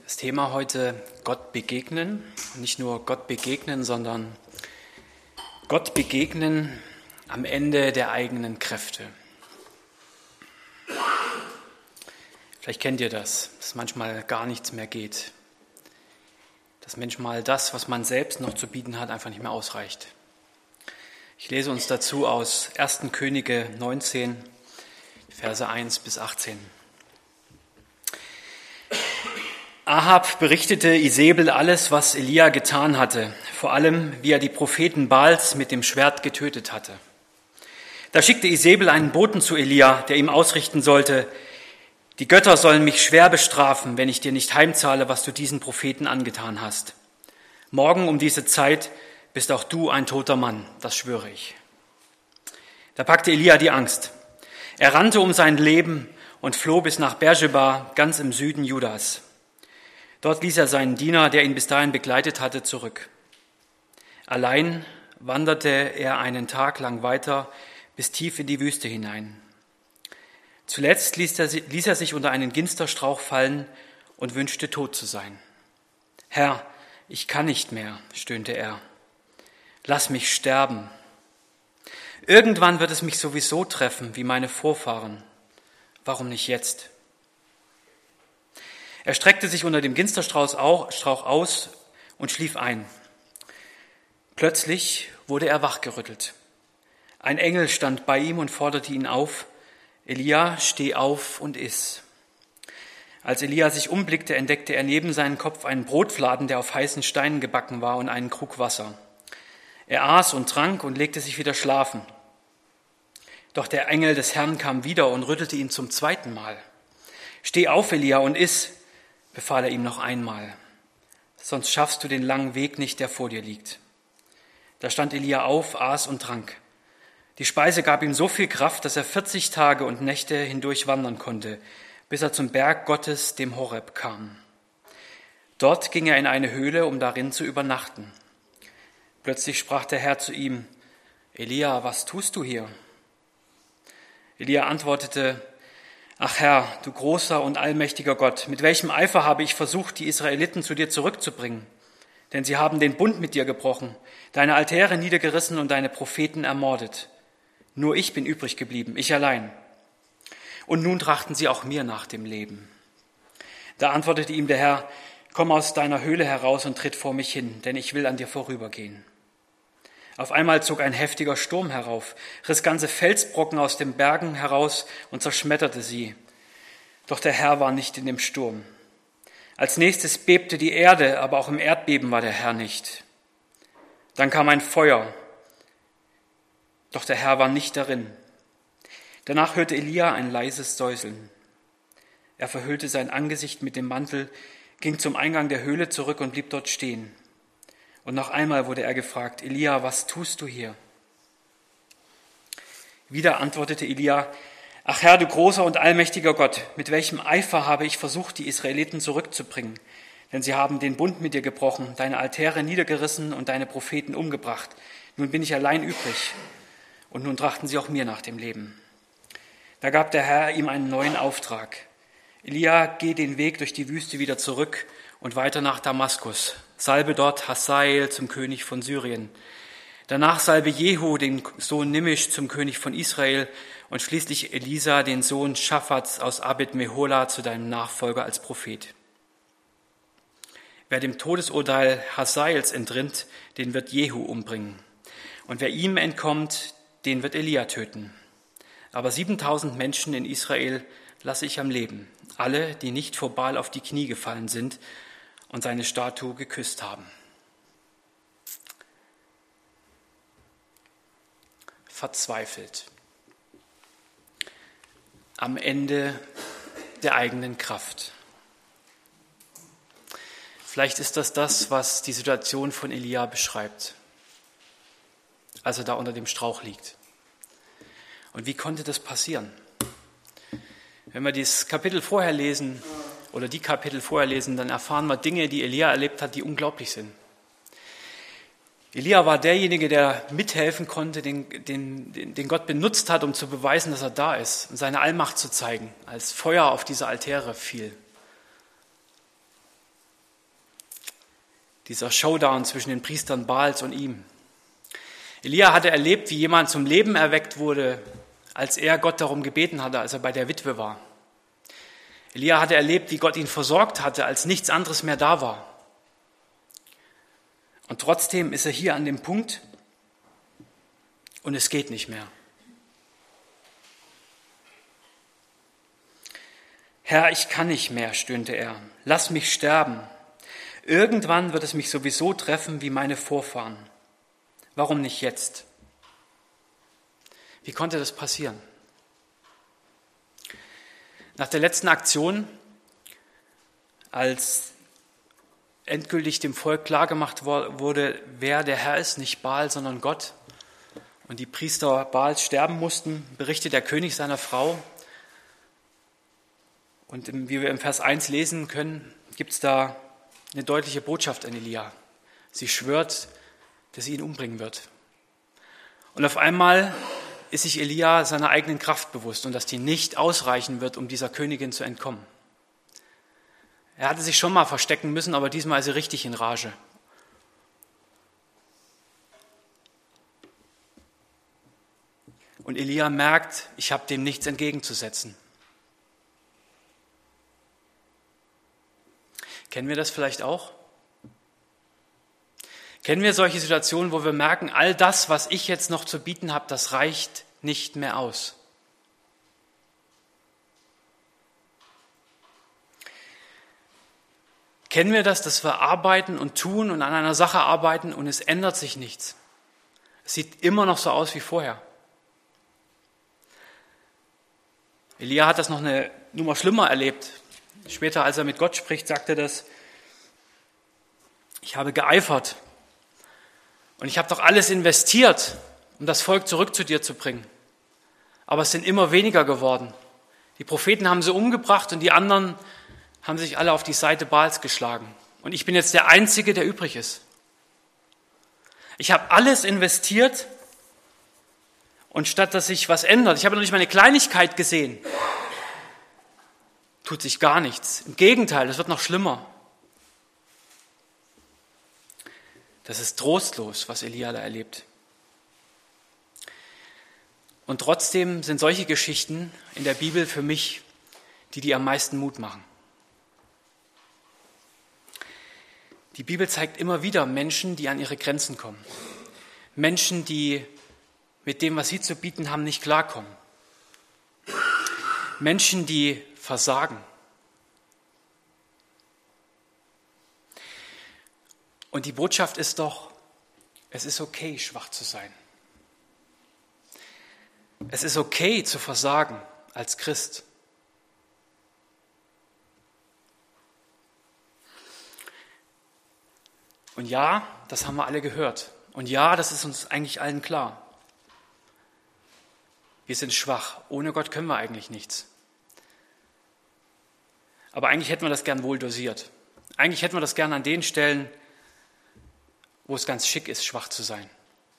Das Thema heute Gott begegnen. Und nicht nur Gott begegnen, sondern Gott begegnen am Ende der eigenen Kräfte. Vielleicht kennt ihr das, dass manchmal gar nichts mehr geht. Dass manchmal das, was man selbst noch zu bieten hat, einfach nicht mehr ausreicht. Ich lese uns dazu aus 1. Könige 19, Verse 1 bis 18. Ahab berichtete Isebel alles, was Elia getan hatte, vor allem, wie er die Propheten Baals mit dem Schwert getötet hatte. Da schickte Isebel einen Boten zu Elia, der ihm ausrichten sollte: Die Götter sollen mich schwer bestrafen, wenn ich dir nicht heimzahle, was du diesen Propheten angetan hast. Morgen um diese Zeit bist auch du ein toter Mann, das schwöre ich. Da packte Elia die Angst. Er rannte um sein Leben und floh bis nach Beersheba, ganz im Süden Judas. Dort ließ er seinen Diener, der ihn bis dahin begleitet hatte, zurück. Allein wanderte er einen Tag lang weiter bis tief in die Wüste hinein. Zuletzt ließ er sich unter einen Ginsterstrauch fallen und wünschte, tot zu sein. Herr, ich kann nicht mehr, stöhnte er. Lass mich sterben. Irgendwann wird es mich sowieso treffen, wie meine Vorfahren. Warum nicht jetzt? Er streckte sich unter dem Ginsterstrauch aus und schlief ein. Plötzlich wurde er wachgerüttelt. Ein Engel stand bei ihm und forderte ihn auf: Elia, steh auf und iss. Als Elia sich umblickte, entdeckte er neben seinem Kopf einen Brotfladen, der auf heißen Steinen gebacken war, und einen Krug Wasser. Er aß und trank und legte sich wieder schlafen. Doch der Engel des Herrn kam wieder und rüttelte ihn zum zweiten Mal. Steh auf, Elia, und iss, befahl er ihm noch einmal. Sonst schaffst du den langen Weg nicht, der vor dir liegt. Da stand Elia auf, aß und trank. Die Speise gab ihm so viel Kraft, dass er 40 Tage und Nächte hindurch wandern konnte, bis er zum Berg Gottes, dem Horeb, kam. Dort ging er in eine Höhle, um darin zu übernachten. Plötzlich sprach der Herr zu ihm: Elia, was tust du hier? Elia antwortete: Ach Herr, du großer und allmächtiger Gott, mit welchem Eifer habe ich versucht, die Israeliten zu dir zurückzubringen? Denn sie haben den Bund mit dir gebrochen, deine Altäre niedergerissen und deine Propheten ermordet. Nur ich bin übrig geblieben, ich allein. Und nun trachten sie auch mir nach dem Leben. Da antwortete ihm der Herr: Komm aus deiner Höhle heraus und tritt vor mich hin, denn ich will an dir vorübergehen. Auf einmal zog ein heftiger Sturm herauf, riss ganze Felsbrocken aus den Bergen heraus und zerschmetterte sie. Doch der Herr war nicht in dem Sturm. Als nächstes bebte die Erde, aber auch im Erdbeben war der Herr nicht. Dann kam ein Feuer, doch der Herr war nicht darin. Danach hörte Elia ein leises Säuseln. Er verhüllte sein Angesicht mit dem Mantel, ging zum Eingang der Höhle zurück und blieb dort stehen. Und noch einmal wurde er gefragt: Elia, was tust du hier? Wieder antwortete Elia: Ach Herr, du großer und allmächtiger Gott, mit welchem Eifer habe ich versucht, die Israeliten zurückzubringen? Denn sie haben den Bund mit dir gebrochen, deine Altäre niedergerissen und deine Propheten umgebracht. Nun bin ich allein übrig. Und nun trachten sie auch mir nach dem Leben. Da gab der Herr ihm einen neuen Auftrag: Elia, geh den Weg durch die Wüste wieder zurück und weiter nach Damaskus. Salbe dort Hazael zum König von Syrien. Danach salbe Jehu, den Sohn Nimmisch, zum König von Israel, und schließlich Elisa, den Sohn Schaphats aus Abed-Mehola, zu deinem Nachfolger als Prophet. Wer dem Todesurteil Hazaels entrinnt, den wird Jehu umbringen. Und wer ihm entkommt, den wird Elia töten. Aber 7000 Menschen in Israel lasse ich am Leben, alle, die nicht vor Baal auf die Knie gefallen sind und seine Statue geküsst haben. Verzweifelt. Am Ende der eigenen Kraft. Vielleicht ist das, was die Situation von Elia beschreibt, als er da unter dem Strauch liegt. Und wie konnte das passieren? Wenn wir das Kapitel vorher lesen, oder die Kapitel vorher lesen, dann erfahren wir Dinge, die Elia erlebt hat, die unglaublich sind. Elia war derjenige, der mithelfen konnte, den Gott benutzt hat, um zu beweisen, dass er da ist und seine Allmacht zu zeigen, als Feuer auf diese Altäre fiel. dieser Showdown zwischen den Priestern Baals und ihm. Elia hatte erlebt, wie jemand zum Leben erweckt wurde, als er Gott darum gebeten hatte, als er bei der Witwe war. Elia hatte erlebt, wie Gott ihn versorgt hatte, als nichts anderes mehr da war. Und trotzdem ist er hier an dem Punkt und es geht nicht mehr. Herr, ich kann nicht mehr, stöhnte er. Lass mich sterben. Irgendwann wird es mich sowieso treffen wie meine Vorfahren. Warum nicht jetzt? Wie konnte das passieren? Nach der letzten Aktion, als endgültig dem Volk klargemacht wurde, wer der Herr ist, nicht Baal, sondern Gott, und die Priester Baals sterben mussten, berichtet der König seiner Frau. Und wie wir im Vers 1 lesen können, gibt es da eine deutliche Botschaft an Elia. Sie schwört, dass sie ihn umbringen wird. Und auf einmal ist sich Elia seiner eigenen Kraft bewusst und dass die nicht ausreichen wird, um dieser Königin zu entkommen. Er hatte sich schon mal verstecken müssen, aber diesmal ist er richtig in Rage. Und Elia merkt, ich habe dem nichts entgegenzusetzen. Kennen wir das vielleicht auch? Kennen wir solche Situationen, wo wir merken, all das, was ich jetzt noch zu bieten habe, das reicht nicht mehr aus? Kennen wir das, dass wir arbeiten und tun und an einer Sache arbeiten und es ändert sich nichts? Es sieht immer noch so aus wie vorher. Elia hat das noch eine Nummer schlimmer erlebt. Später, als er mit Gott spricht, sagt er das: Ich habe geeifert und ich habe doch alles investiert, um das Volk zurück zu dir zu bringen. Aber es sind immer weniger geworden. Die Propheten haben sie umgebracht und die anderen haben sich alle auf die Seite Baals geschlagen. Und ich bin jetzt der Einzige, der übrig ist. Ich habe alles investiert und statt dass sich was ändert, ich habe noch nicht mal eine Kleinigkeit gesehen, tut sich gar nichts. Im Gegenteil, es wird noch schlimmer. Das ist trostlos, was Elia da erlebt. Und trotzdem sind solche Geschichten in der Bibel für mich die am meisten Mut machen. Die Bibel zeigt immer wieder Menschen, die an ihre Grenzen kommen. Menschen, die mit dem, was sie zu bieten haben, nicht klarkommen. Menschen, die versagen. Und die Botschaft ist doch, es ist okay, schwach zu sein. Es ist okay zu versagen als Christ. Und ja, das haben wir alle gehört. Und ja, das ist uns eigentlich allen klar. Wir sind schwach. Ohne Gott können wir eigentlich nichts. Aber eigentlich hätten wir das gern wohl dosiert. Eigentlich hätten wir das gern an den Stellen, wo es ganz schick ist, schwach zu sein.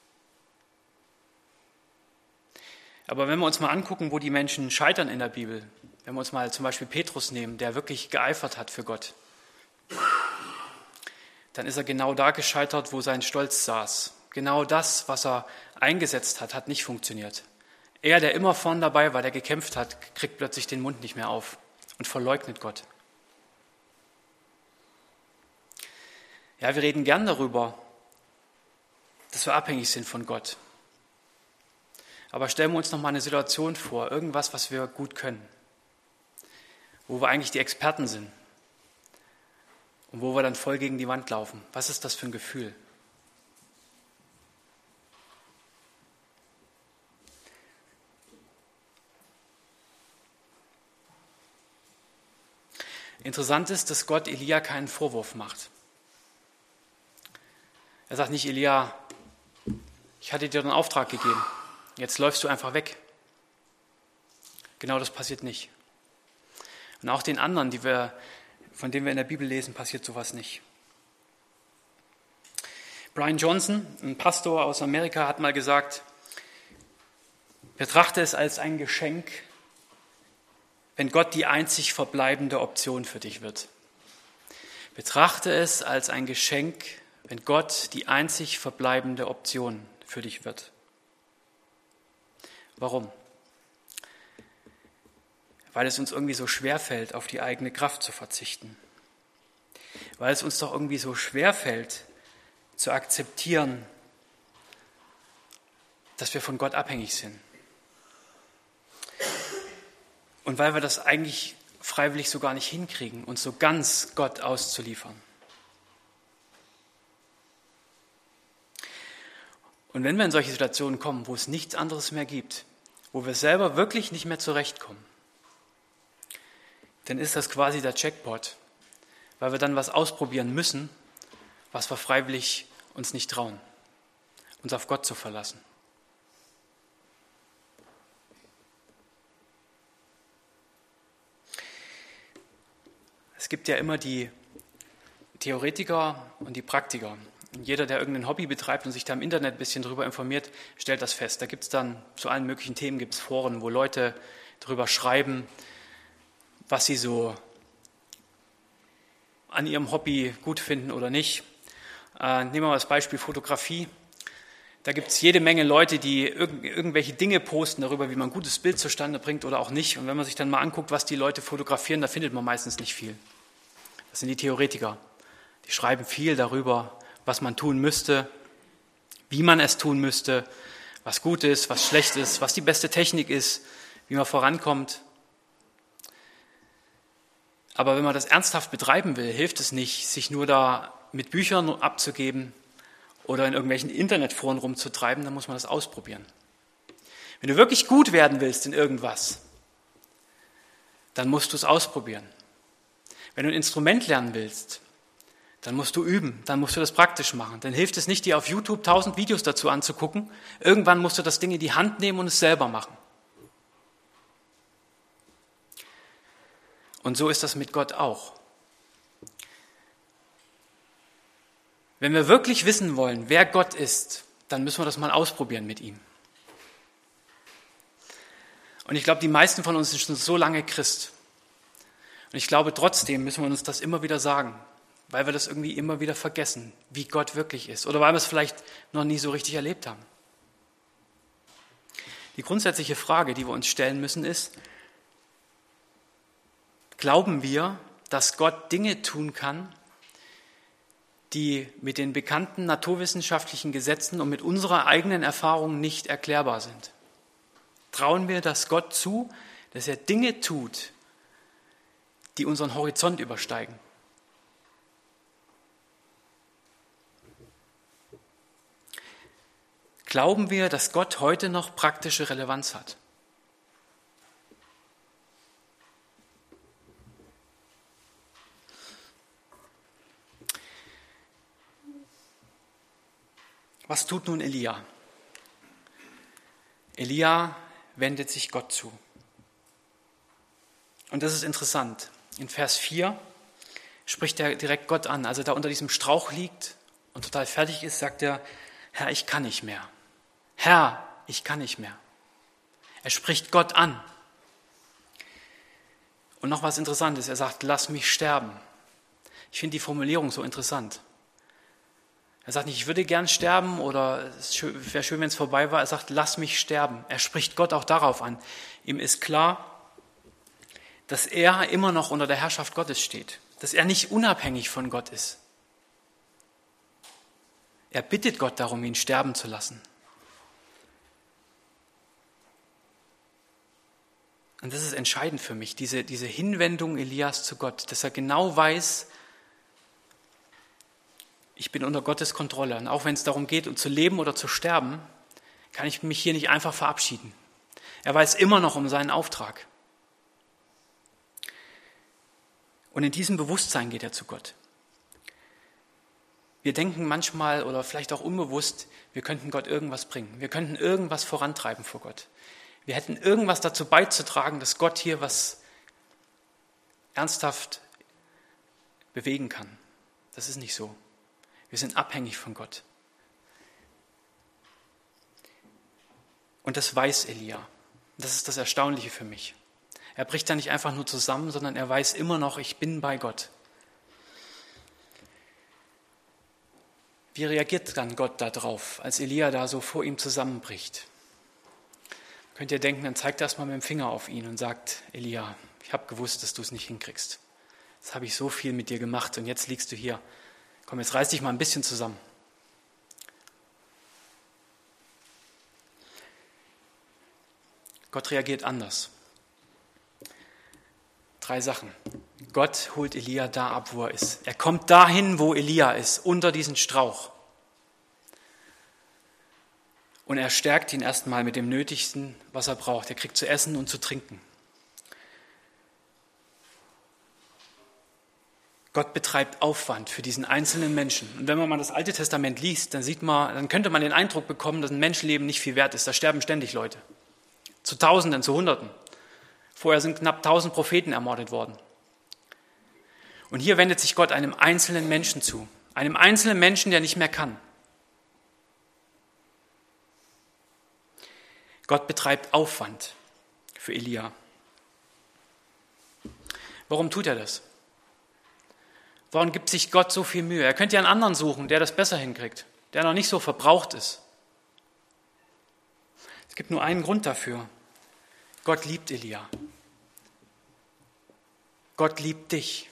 Aber wenn wir uns mal angucken, wo die Menschen scheitern in der Bibel, wenn wir uns mal zum Beispiel Petrus nehmen, der wirklich geeifert hat für Gott, dann ist er genau da gescheitert, wo sein Stolz saß. Genau das, was er eingesetzt hat, hat nicht funktioniert. Er, der immer vorn dabei war, der gekämpft hat, kriegt plötzlich den Mund nicht mehr auf und verleugnet Gott. Ja, wir reden gern darüber, dass wir abhängig sind von Gott. Aber stellen wir uns noch mal eine Situation vor, irgendwas, was wir gut können, wo wir eigentlich die Experten sind und wo wir dann voll gegen die Wand laufen. Was ist das für ein Gefühl? Interessant ist, dass Gott Elia keinen Vorwurf macht. Er sagt nicht: Elia, ich hatte dir den Auftrag gegeben, jetzt läufst du einfach weg. Genau das passiert nicht. Und auch den anderen, von denen wir in der Bibel lesen, passiert sowas nicht. Brian Johnson, ein Pastor aus Amerika, hat mal gesagt: Betrachte es als ein Geschenk, wenn Gott die einzig verbleibende Option für dich wird. Betrachte es als ein Geschenk, wenn Gott die einzig verbleibende Option für dich wird. Warum? Weil es uns irgendwie so schwerfällt, auf die eigene Kraft zu verzichten. Weil es uns doch irgendwie so schwerfällt, zu akzeptieren, dass wir von Gott abhängig sind. Und weil wir das eigentlich freiwillig so gar nicht hinkriegen, uns so ganz Gott auszuliefern. Und wenn wir in solche Situationen kommen, wo es nichts anderes mehr gibt, wo wir selber wirklich nicht mehr zurechtkommen, dann ist das quasi der Jackpot, weil wir dann was ausprobieren müssen, was wir freiwillig uns nicht trauen, uns auf Gott zu verlassen. Es gibt ja immer die Theoretiker und die Praktiker. Und jeder, der irgendein Hobby betreibt und sich da im Internet ein bisschen drüber informiert, stellt das fest. Da gibt es dann zu allen möglichen Themen gibt's Foren, wo Leute drüber schreiben, was sie so an ihrem Hobby gut finden oder nicht. Nehmen wir mal das Beispiel Fotografie. Da gibt es jede Menge Leute, die irgendwelche Dinge posten darüber, wie man ein gutes Bild zustande bringt oder auch nicht. Und wenn man sich dann mal anguckt, was die Leute fotografieren, da findet man meistens nicht viel. Das sind die Theoretiker. Die schreiben viel darüber, was man tun müsste, wie man es tun müsste, was gut ist, was schlecht ist, was die beste Technik ist, wie man vorankommt. Aber wenn man das ernsthaft betreiben will, hilft es nicht, sich nur da mit Büchern abzugeben oder in irgendwelchen Internetforen rumzutreiben, dann muss man das ausprobieren. Wenn du wirklich gut werden willst in irgendwas, dann musst du es ausprobieren. Wenn du ein Instrument lernen willst, dann musst du üben, dann musst du das praktisch machen. Dann hilft es nicht, dir auf YouTube 1000 Videos dazu anzugucken. Irgendwann musst du das Ding in die Hand nehmen und es selber machen. Und so ist das mit Gott auch. Wenn wir wirklich wissen wollen, wer Gott ist, dann müssen wir das mal ausprobieren mit ihm. Und ich glaube, die meisten von uns sind schon so lange Christ. Und ich glaube, trotzdem müssen wir uns das immer wieder sagen, weil wir das irgendwie immer wieder vergessen, wie Gott wirklich ist. Oder weil wir es vielleicht noch nie so richtig erlebt haben. Die grundsätzliche Frage, die wir uns stellen müssen, ist, glauben wir, dass Gott Dinge tun kann, die mit den bekannten naturwissenschaftlichen Gesetzen und mit unserer eigenen Erfahrung nicht erklärbar sind? Trauen wir das Gott zu, dass er Dinge tut, die unseren Horizont übersteigen? Glauben wir, dass Gott heute noch praktische Relevanz hat? Was tut nun Elia? Elia wendet sich Gott zu. Und das ist interessant. In Vers 4 spricht er direkt Gott an. Als er da unter diesem Strauch liegt und total fertig ist, sagt er, Herr, ich kann nicht mehr. Herr, ich kann nicht mehr. Er spricht Gott an. Und noch was Interessantes, er sagt, lass mich sterben. Ich finde die Formulierung so interessant. Er sagt nicht, ich würde gern sterben oder es wäre schön, wenn es vorbei war. Er sagt, lass mich sterben. Er spricht Gott auch darauf an. Ihm ist klar, dass er immer noch unter der Herrschaft Gottes steht, dass er nicht unabhängig von Gott ist. Er bittet Gott darum, ihn sterben zu lassen. Und das ist entscheidend für mich, diese Hinwendung Elias zu Gott, dass er genau weiß, ich bin unter Gottes Kontrolle. Und auch wenn es darum geht, zu leben oder zu sterben, kann ich mich hier nicht einfach verabschieden. Er weiß immer noch um seinen Auftrag. Und in diesem Bewusstsein geht er zu Gott. Wir denken manchmal oder vielleicht auch unbewusst, wir könnten Gott irgendwas bringen. Wir könnten irgendwas vorantreiben vor Gott. Wir hätten irgendwas dazu beizutragen, dass Gott hier was ernsthaft bewegen kann. Das ist nicht so. Wir sind abhängig von Gott. Und das weiß Elia. Das ist das Erstaunliche für mich. Er bricht da nicht einfach nur zusammen, sondern er weiß immer noch, ich bin bei Gott. Wie reagiert dann Gott darauf, als Elia da so vor ihm zusammenbricht? Könnt ihr denken, dann zeigt er erstmal mit dem Finger auf ihn und sagt, Elia, ich habe gewusst, dass du es nicht hinkriegst. Jetzt habe ich so viel mit dir gemacht und jetzt liegst du hier. Komm, jetzt reiß dich mal ein bisschen zusammen. Gott reagiert anders. 3 Sachen. Gott holt Elia da ab, wo er ist. Er kommt dahin, wo Elia ist, unter diesen Strauch. Und er stärkt ihn erstmal mit dem Nötigsten, was er braucht. Er kriegt zu essen und zu trinken. Gott betreibt Aufwand für diesen einzelnen Menschen. Und wenn man mal das Alte Testament liest, dann könnte man den Eindruck bekommen, dass ein Menschenleben nicht viel wert ist. Da sterben ständig Leute. Zu Tausenden, zu Hunderten. Vorher sind knapp 1000 Propheten ermordet worden. Und hier wendet sich Gott einem einzelnen Menschen zu. Einem einzelnen Menschen, der nicht mehr kann. Gott betreibt Aufwand für Elia. Warum tut er das? Warum gibt sich Gott so viel Mühe? Er könnte ja einen anderen suchen, der das besser hinkriegt, der noch nicht so verbraucht ist. Es gibt nur einen Grund dafür. Gott liebt Elia. Gott liebt dich.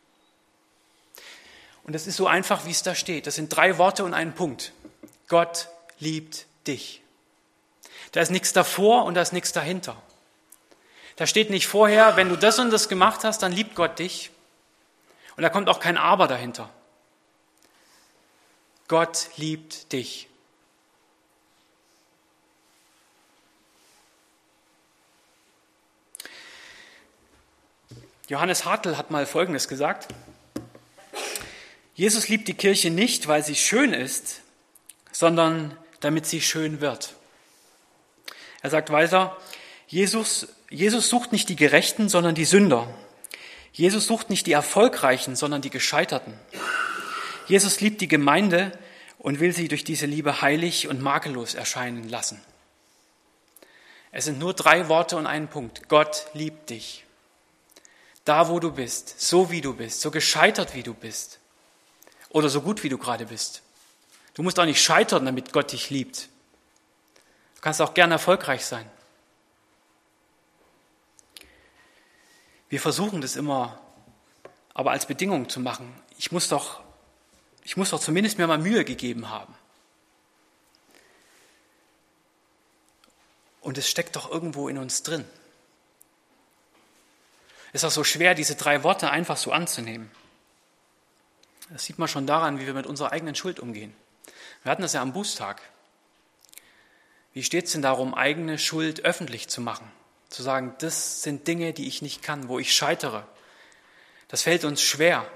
Und das ist so einfach, wie es da steht. Das sind 3 Worte und ein Punkt. Gott liebt dich. Da ist nichts davor und da ist nichts dahinter. Da steht nicht vorher, wenn du das und das gemacht hast, dann liebt Gott dich. Und da kommt auch kein Aber dahinter. Gott liebt dich. Johannes Hartl hat mal Folgendes gesagt. Jesus liebt die Kirche nicht, weil sie schön ist, sondern damit sie schön wird. Er sagt weiter, Jesus sucht nicht die Gerechten, sondern die Sünder. Jesus sucht nicht die Erfolgreichen, sondern die Gescheiterten. Jesus liebt die Gemeinde und will sie durch diese Liebe heilig und makellos erscheinen lassen. Es sind nur 3 Worte und ein Punkt. Gott liebt dich. Da, wo du bist, so wie du bist, so gescheitert wie du bist oder so gut wie du gerade bist. Du musst auch nicht scheitern, damit Gott dich liebt. Du kannst auch gern erfolgreich sein. Wir versuchen das immer, aber als Bedingung zu machen. Ich muss doch zumindest mir mal Mühe gegeben haben. Und es steckt doch irgendwo in uns drin. Es ist auch so schwer, diese 3 Worte einfach so anzunehmen. Das sieht man schon daran, wie wir mit unserer eigenen Schuld umgehen. Wir hatten das ja am Bußtag. Wie steht es denn darum, eigene Schuld öffentlich zu machen? Zu sagen, das sind Dinge, die ich nicht kann, wo ich scheitere. Das fällt uns schwer.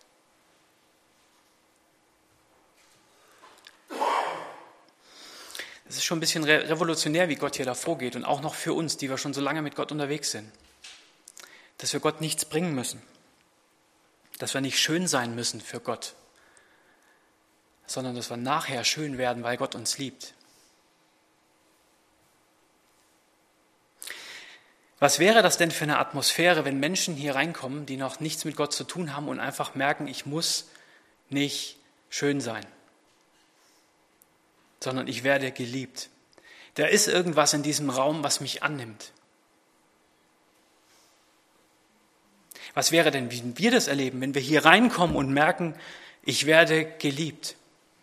Es ist schon ein bisschen revolutionär, wie Gott hier da vorgeht und auch noch für uns, die wir schon so lange mit Gott unterwegs sind. Dass wir Gott nichts bringen müssen. Dass wir nicht schön sein müssen für Gott, sondern dass wir nachher schön werden, weil Gott uns liebt. Was wäre das denn für eine Atmosphäre, wenn Menschen hier reinkommen, die noch nichts mit Gott zu tun haben und einfach merken, ich muss nicht schön sein, sondern ich werde geliebt. Da ist irgendwas in diesem Raum, was mich annimmt. Was wäre denn, wie wir das erleben, wenn wir hier reinkommen und merken, ich werde geliebt?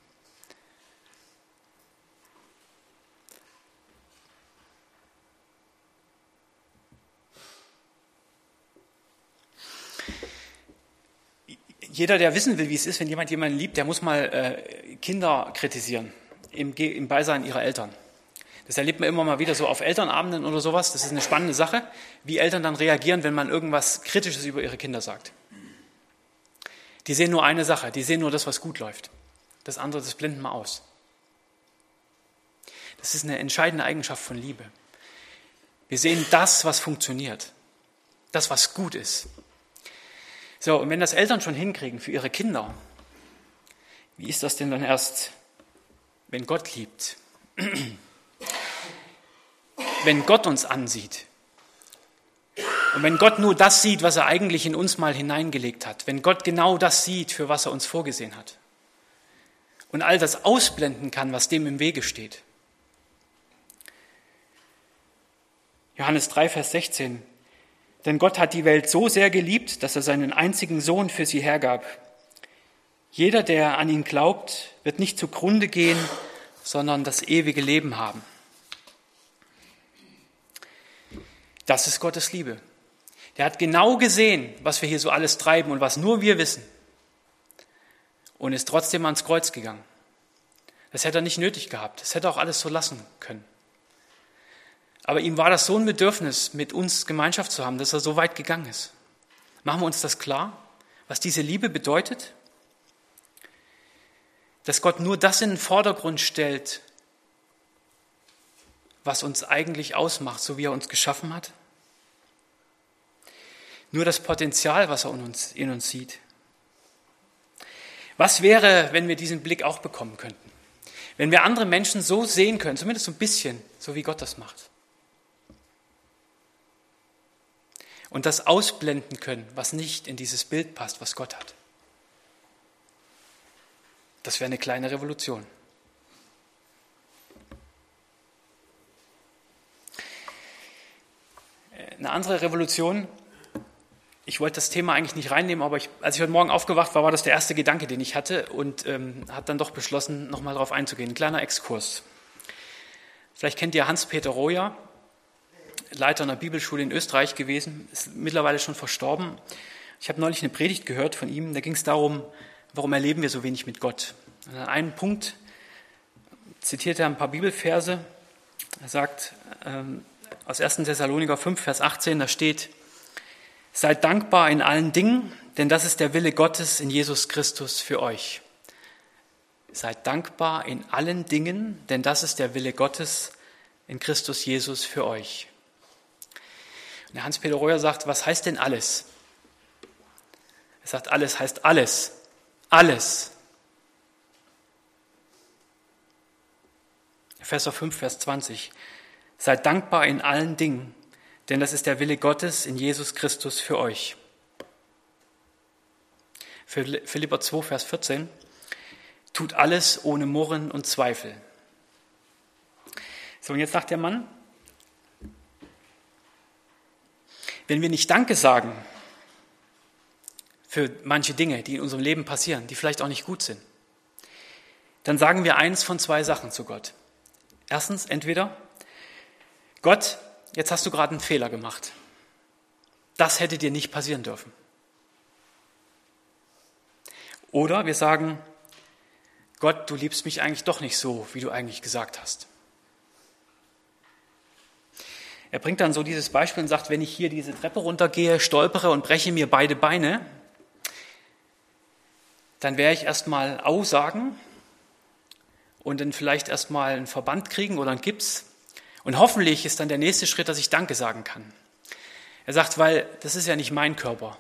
Jeder, der wissen will, wie es ist, wenn jemand jemanden liebt, der muss mal Kinder kritisieren im Beisein ihrer Eltern. Das erlebt man immer mal wieder so auf Elternabenden oder sowas. Das ist eine spannende Sache, wie Eltern dann reagieren, wenn man irgendwas Kritisches über ihre Kinder sagt. Die sehen nur eine Sache, die sehen nur das, was gut läuft. Das andere, das blenden wir aus. Das ist eine entscheidende Eigenschaft von Liebe. Wir sehen das, was funktioniert, das, was gut ist. So, und wenn das Eltern schon hinkriegen für ihre Kinder, wie ist das denn dann erst, wenn Gott liebt? Wenn Gott uns ansieht und wenn Gott nur das sieht, was er eigentlich in uns mal hineingelegt hat, wenn Gott genau das sieht, für was er uns vorgesehen hat und all das ausblenden kann, was dem im Wege steht. Johannes 3, Vers 16. Denn Gott hat die Welt so sehr geliebt, dass er seinen einzigen Sohn für sie hergab. Jeder, der an ihn glaubt, wird nicht zugrunde gehen, sondern das ewige Leben haben. Das ist Gottes Liebe. Der hat genau gesehen, was wir hier so alles treiben und was nur wir wissen. Und ist trotzdem ans Kreuz gegangen. Das hätte er nicht nötig gehabt. Das hätte er auch alles so lassen können. Aber ihm war das so ein Bedürfnis, mit uns Gemeinschaft zu haben, dass er so weit gegangen ist. Machen wir uns das klar, was diese Liebe bedeutet? Dass Gott nur das in den Vordergrund stellt, was uns eigentlich ausmacht, so wie er uns geschaffen hat. Nur das Potenzial, was er in uns sieht. Was wäre, wenn wir diesen Blick auch bekommen könnten? Wenn wir andere Menschen so sehen können, zumindest so ein bisschen, so wie Gott das macht. Und das ausblenden können, was nicht in dieses Bild passt, was Gott hat. Das wäre eine kleine Revolution. Eine andere Revolution, ich wollte das Thema eigentlich nicht reinnehmen, aber als ich heute Morgen aufgewacht war, war das der erste Gedanke, den ich hatte und habe dann doch beschlossen, nochmal darauf einzugehen. Ein kleiner Exkurs. Vielleicht kennt ihr Hans-Peter Roja, Leiter einer Bibelschule in Österreich gewesen, ist mittlerweile schon verstorben. Ich habe neulich eine Predigt gehört von ihm, da ging es darum, warum erleben wir so wenig mit Gott. Und an einem Punkt zitiert er ein paar Bibelverse. Er sagt aus 1. Thessaloniker 5, Vers 18, da steht: Seid dankbar in allen Dingen, denn das ist der Wille Gottes in Jesus Christus für euch. Seid dankbar in allen Dingen, denn das ist der Wille Gottes in Christus Jesus für euch. Und der Hans-Peter Roja sagt, was heißt denn alles? Er sagt, alles heißt alles. Alles. Epheser 5, Vers 20. Seid dankbar in allen Dingen, denn das ist der Wille Gottes in Jesus Christus für euch. Philipper 2, Vers 14. Tut alles ohne Murren und Zweifel. So, und jetzt sagt der Mann, wenn wir nicht Danke sagen für manche Dinge, die in unserem Leben passieren, die vielleicht auch nicht gut sind, dann sagen wir eins von zwei Sachen zu Gott. Erstens, entweder, Gott, jetzt hast du gerade einen Fehler gemacht. Das hätte dir nicht passieren dürfen. Oder wir sagen, Gott, du liebst mich eigentlich doch nicht so, wie du eigentlich gesagt hast. Er bringt dann so dieses Beispiel und sagt, wenn ich hier diese Treppe runtergehe, stolpere und breche mir beide Beine, dann werde ich erstmal Au sagen und dann vielleicht erstmal einen Verband kriegen oder einen Gips. Und hoffentlich ist dann der nächste Schritt, dass ich Danke sagen kann. Er sagt, weil das ist ja nicht mein Körper.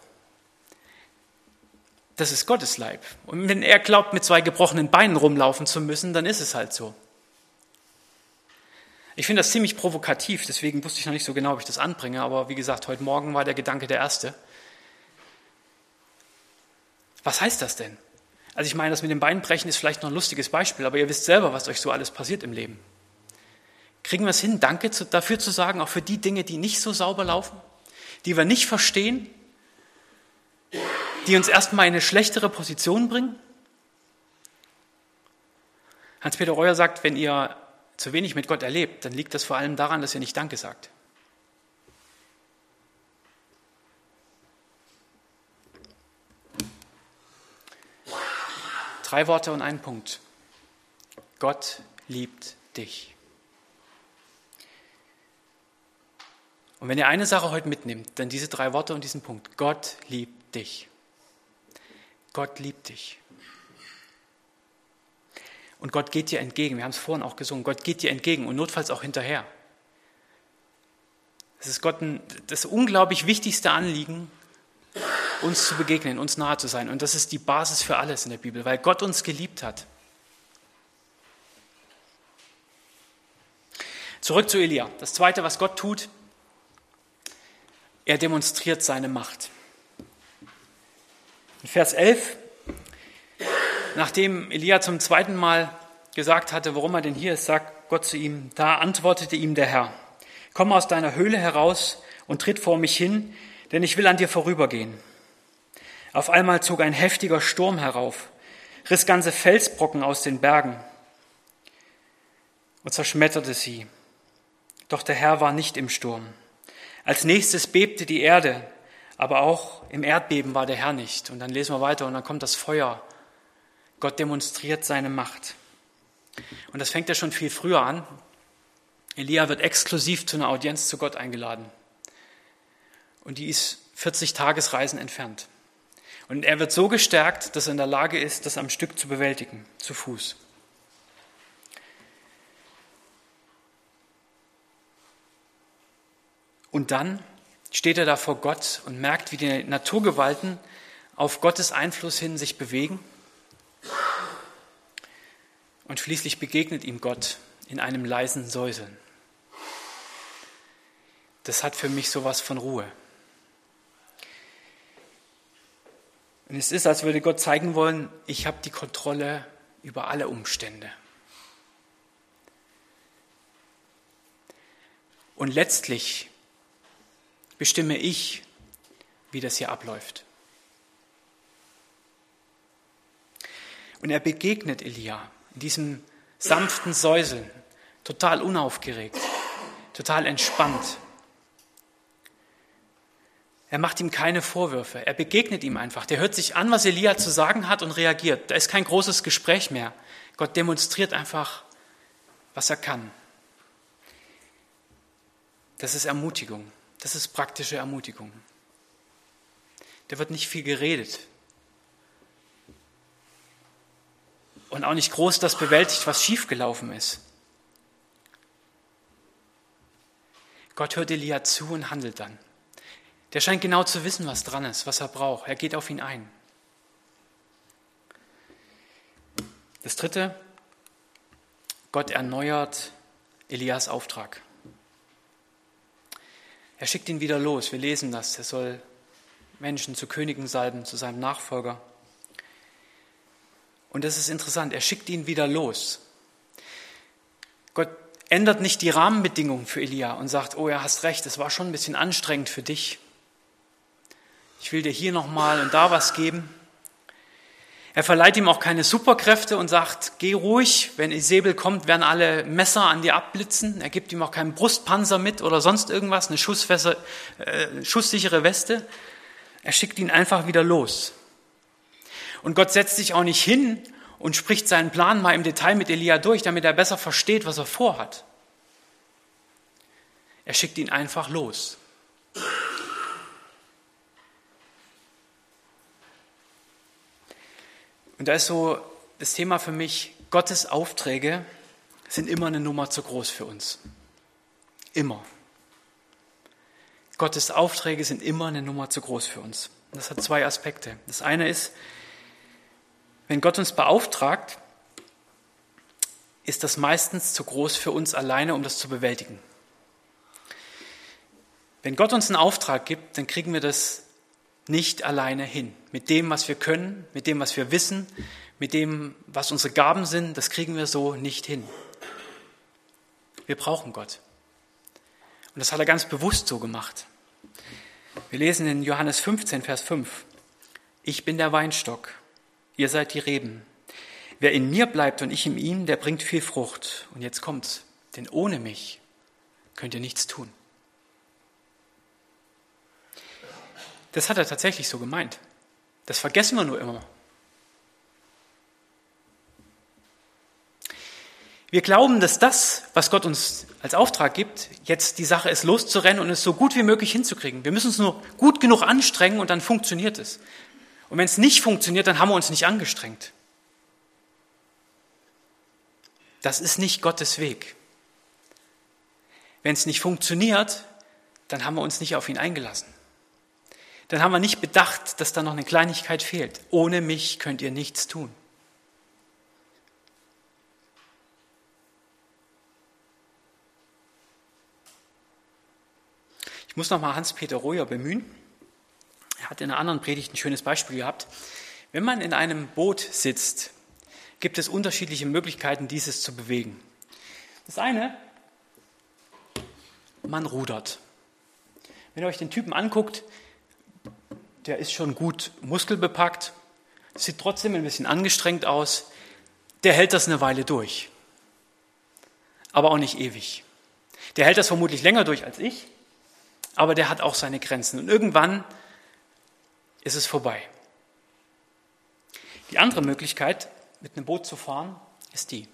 Das ist Gottes Leib. Und wenn er glaubt, mit zwei gebrochenen Beinen rumlaufen zu müssen, dann ist es halt so. Ich finde das ziemlich provokativ, deswegen wusste ich noch nicht so genau, ob ich das anbringe, aber wie gesagt, heute Morgen war der Gedanke der erste. Was heißt das denn? Also ich meine, das mit dem Beinbrechen ist vielleicht noch ein lustiges Beispiel, aber ihr wisst selber, was euch so alles passiert im Leben. Kriegen wir es hin, Danke dafür zu sagen, auch für die Dinge, die nicht so sauber laufen, die wir nicht verstehen, die uns erstmal in eine schlechtere Position bringen? Hans-Peter Roja sagt, wenn ihr zu wenig mit Gott erlebt, dann liegt das vor allem daran, dass ihr nicht Danke sagt. Drei Worte und ein Punkt. Gott liebt dich. Und wenn ihr eine Sache heute mitnimmt, dann diese drei Worte und diesen Punkt. Gott liebt dich. Gott liebt dich. Und Gott geht dir entgegen. Wir haben es vorhin auch gesungen. Gott geht dir entgegen und notfalls auch hinterher. Es ist Gott das unglaublich wichtigste Anliegen, uns zu begegnen, uns nahe zu sein. Und das ist die Basis für alles in der Bibel, weil Gott uns geliebt hat. Zurück zu Elia. Das Zweite, was Gott tut, er demonstriert seine Macht. In Vers 11 Nachdem Elia zum zweiten Mal gesagt hatte, warum er denn hier ist, sagt Gott zu ihm, da antwortete ihm der Herr, komm aus deiner Höhle heraus und tritt vor mich hin, denn ich will an dir vorübergehen. Auf einmal zog ein heftiger Sturm herauf, riss ganze Felsbrocken aus den Bergen und zerschmetterte sie. Doch der Herr war nicht im Sturm. Als nächstes bebte die Erde, aber auch im Erdbeben war der Herr nicht. Und dann lesen wir weiter und dann kommt das Feuer. Gott demonstriert seine Macht. Und das fängt ja schon viel früher an. Elia wird exklusiv zu einer Audienz zu Gott eingeladen. Und die ist 40 Tagesreisen entfernt. Und er wird so gestärkt, dass er in der Lage ist, das am Stück zu bewältigen, zu Fuß. Und dann steht er da vor Gott und merkt, wie die Naturgewalten auf Gottes Einfluss hin sich bewegen. Und schließlich begegnet ihm Gott in einem leisen Säuseln. Das hat für mich sowas von Ruhe. Und es ist, als würde Gott zeigen wollen, ich habe die Kontrolle über alle Umstände. Und letztlich bestimme ich, wie das hier abläuft. Und er begegnet Elia in diesem sanften Säuseln, total unaufgeregt, total entspannt. Er macht ihm keine Vorwürfe, er begegnet ihm einfach. Der hört sich an, was Elia zu sagen hat und reagiert. Da ist kein großes Gespräch mehr. Gott demonstriert einfach, was er kann. Das ist Ermutigung. Das ist praktische Ermutigung. Da wird nicht viel geredet. Und auch nicht groß das bewältigt, was schiefgelaufen ist. Gott hört Elia zu und handelt dann. Der scheint genau zu wissen, was dran ist, was er braucht. Er geht auf ihn ein. Das dritte, Gott erneuert Elias Auftrag. Er schickt ihn wieder los. Wir lesen das. Er soll Menschen zu Königen salben, zu seinem Nachfolger. Und das ist interessant. Er schickt ihn wieder los. Gott ändert nicht die Rahmenbedingungen für Elia und sagt, oh, ja, hast recht, es war schon ein bisschen anstrengend für dich. Ich will dir hier nochmal und da was geben. Er verleiht ihm auch keine Superkräfte und sagt, geh ruhig, wenn Isabel kommt, werden alle Messer an dir abblitzen. Er gibt ihm auch keinen Brustpanzer mit oder sonst irgendwas, eine schusssichere Weste. Er schickt ihn einfach wieder los. Und Gott setzt sich auch nicht hin und spricht seinen Plan mal im Detail mit Elia durch, damit er besser versteht, was er vorhat. Er schickt ihn einfach los. Und da ist so das Thema für mich, Gottes Aufträge sind immer eine Nummer zu groß für uns. Immer. Gottes Aufträge sind immer eine Nummer zu groß für uns. Das hat zwei Aspekte. Das eine ist, wenn Gott uns beauftragt, ist das meistens zu groß für uns alleine, um das zu bewältigen. Wenn Gott uns einen Auftrag gibt, dann kriegen wir das nicht alleine hin. Mit dem, was wir können, mit dem, was wir wissen, mit dem, was unsere Gaben sind, das kriegen wir so nicht hin. Wir brauchen Gott. Und das hat er ganz bewusst so gemacht. Wir lesen in Johannes 15, Vers 5. Ich bin der Weinstock, ihr seid die Reben. Wer in mir bleibt und ich in ihm, der bringt viel Frucht. Und jetzt kommt's, denn ohne mich könnt ihr nichts tun. Das hat er tatsächlich so gemeint. Das vergessen wir nur immer. Wir glauben, dass das, was Gott uns als Auftrag gibt, jetzt die Sache ist, loszurennen und es so gut wie möglich hinzukriegen. Wir müssen uns nur gut genug anstrengen und dann funktioniert es. Und wenn es nicht funktioniert, dann haben wir uns nicht angestrengt. Das ist nicht Gottes Weg. Wenn es nicht funktioniert, dann haben wir uns nicht auf ihn eingelassen. Dann haben wir nicht bedacht, dass da noch eine Kleinigkeit fehlt. Ohne mich könnt ihr nichts tun. Ich muss nochmal Hans-Peter Royer bemühen. Er hat in einer anderen Predigt ein schönes Beispiel gehabt. Wenn man in einem Boot sitzt gibt es unterschiedliche Möglichkeiten, dieses zu bewegen. Das eine, man rudert. Wenn ihr euch den Typen anguckt, der ist schon gut muskelbepackt, sieht trotzdem ein bisschen angestrengt aus, der hält das eine Weile durch, aber auch nicht ewig. Der hält das vermutlich länger durch als ich, aber der hat auch seine Grenzen und irgendwann ist es vorbei. Die andere Möglichkeit, mit einem Boot zu fahren, ist die.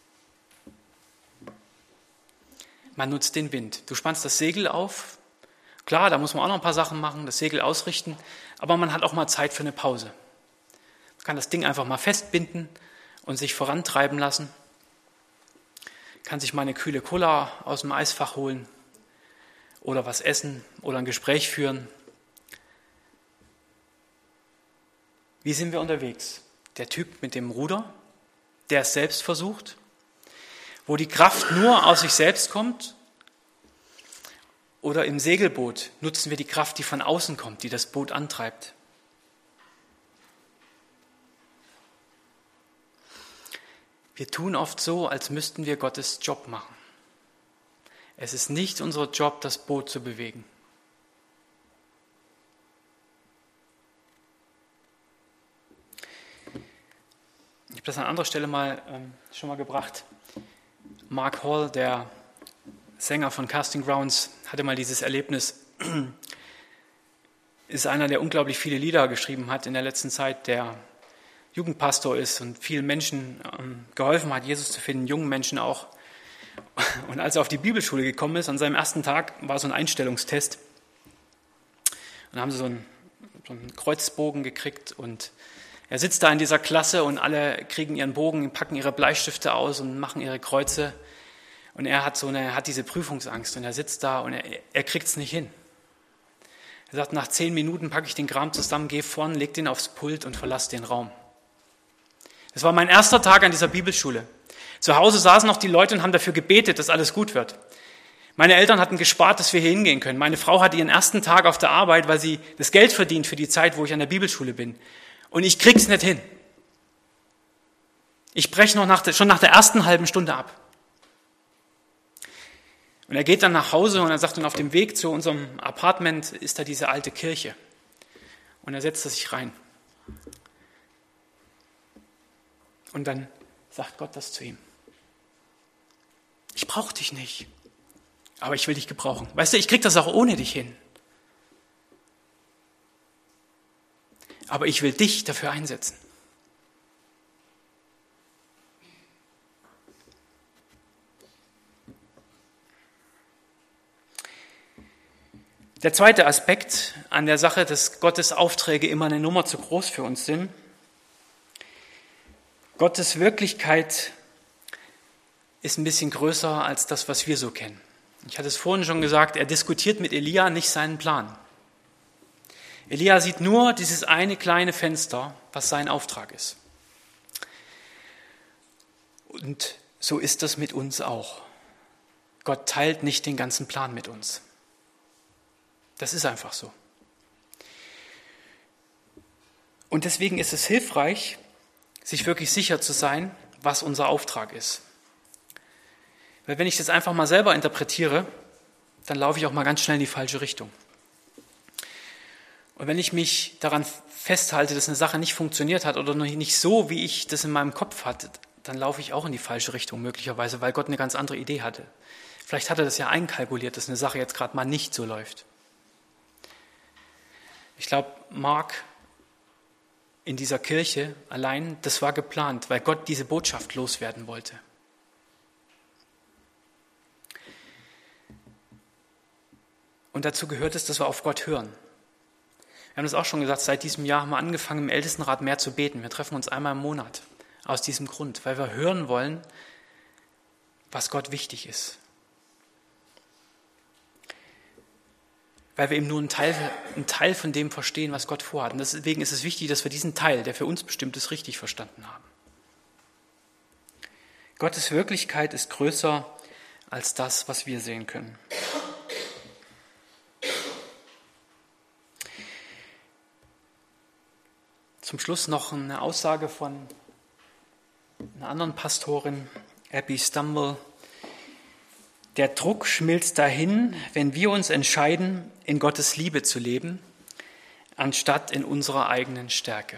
Man nutzt den Wind. Du spannst das Segel auf. Klar, da muss man auch noch ein paar Sachen machen, das Segel ausrichten, aber man hat auch mal Zeit für eine Pause. Man kann das Ding einfach mal festbinden und sich vorantreiben lassen. Kann sich mal eine kühle Cola aus dem Eisfach holen oder was essen oder ein Gespräch führen. Wie sind wir unterwegs? Der Typ mit dem Ruder, der es selbst versucht, wo die Kraft nur aus sich selbst kommt? Oder im Segelboot nutzen wir die Kraft, die von außen kommt, die das Boot antreibt? Wir tun oft so, als müssten wir Gottes Job machen. Es ist nicht unser Job, das Boot zu bewegen. Ich habe das an anderer Stelle schon mal gebracht. Mark Hall, der Sänger von Casting Grounds, hatte mal dieses Erlebnis, ist einer, der unglaublich viele Lieder geschrieben hat in der letzten Zeit, der Jugendpastor ist und vielen Menschen geholfen hat, Jesus zu finden, jungen Menschen auch. Und als er auf die Bibelschule gekommen ist, an seinem ersten Tag war so ein Einstellungstest. Und da haben sie so einen Kreuzbogen gekriegt und er sitzt da in dieser Klasse und alle kriegen ihren Bogen, packen ihre Bleistifte aus und machen ihre Kreuze. Und er hat diese Prüfungsangst und er sitzt da und er kriegt es nicht hin. Er sagt, nach 10 Minuten packe ich den Kram zusammen, gehe vorn, leg den aufs Pult und verlasse den Raum. Das war mein erster Tag an dieser Bibelschule. Zu Hause saßen noch die Leute und haben dafür gebetet, dass alles gut wird. Meine Eltern hatten gespart, dass wir hier hingehen können. Meine Frau hatte ihren ersten Tag auf der Arbeit, weil sie das Geld verdient für die Zeit, wo ich an der Bibelschule bin. Und ich krieg's nicht hin. Ich breche schon nach der ersten halben Stunde ab. Und er geht dann nach Hause und er sagt, und auf dem Weg zu unserem Apartment ist da diese alte Kirche. Und er setzt sich rein. Und dann sagt Gott das zu ihm. Ich brauche dich nicht, aber ich will dich gebrauchen. Weißt du, ich krieg das auch ohne dich hin. Aber ich will dich dafür einsetzen. Der zweite Aspekt an der Sache, dass Gottes Aufträge immer eine Nummer zu groß für uns sind. Gottes Wirklichkeit ist ein bisschen größer als das, was wir so kennen. Ich hatte es vorhin schon gesagt, er diskutiert mit Elia nicht seinen Plan. Elia sieht nur dieses eine kleine Fenster, was sein Auftrag ist. Und so ist das mit uns auch. Gott teilt nicht den ganzen Plan mit uns. Das ist einfach so. Und deswegen ist es hilfreich, sich wirklich sicher zu sein, was unser Auftrag ist. Weil wenn ich das einfach mal selber interpretiere, dann laufe ich auch mal ganz schnell in die falsche Richtung. Und wenn ich mich daran festhalte, dass eine Sache nicht funktioniert hat oder noch nicht so, wie ich das in meinem Kopf hatte, dann laufe ich auch in die falsche Richtung möglicherweise, weil Gott eine ganz andere Idee hatte. Vielleicht hat er das ja einkalkuliert, dass eine Sache jetzt gerade mal nicht so läuft. Ich glaube, Mark in dieser Kirche allein, das war geplant, weil Gott diese Botschaft loswerden wollte. Und dazu gehört es, dass wir auf Gott hören. Wir haben das auch schon gesagt, seit diesem Jahr haben wir angefangen, im Ältestenrat mehr zu beten. Wir treffen uns einmal im Monat aus diesem Grund, weil wir hören wollen, was Gott wichtig ist. Weil wir eben nur einen Teil von dem verstehen, was Gott vorhat. Und deswegen ist es wichtig, dass wir diesen Teil, der für uns bestimmt ist, richtig verstanden haben. Gottes Wirklichkeit ist größer als das, was wir sehen können. Zum Schluss noch eine Aussage von einer anderen Pastorin, Abby Stumble: Der Druck schmilzt dahin, wenn wir uns entscheiden, in Gottes Liebe zu leben, anstatt in unserer eigenen Stärke.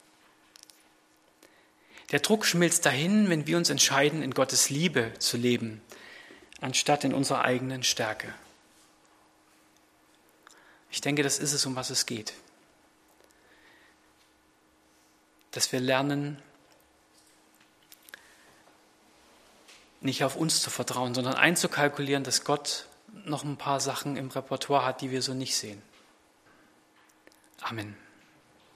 Der Druck schmilzt dahin, wenn wir uns entscheiden, in Gottes Liebe zu leben, anstatt in unserer eigenen Stärke. Ich denke, das ist es, um was es geht. Dass wir lernen, nicht auf uns zu vertrauen, sondern einzukalkulieren, dass Gott noch ein paar Sachen im Repertoire hat, die wir so nicht sehen. Amen.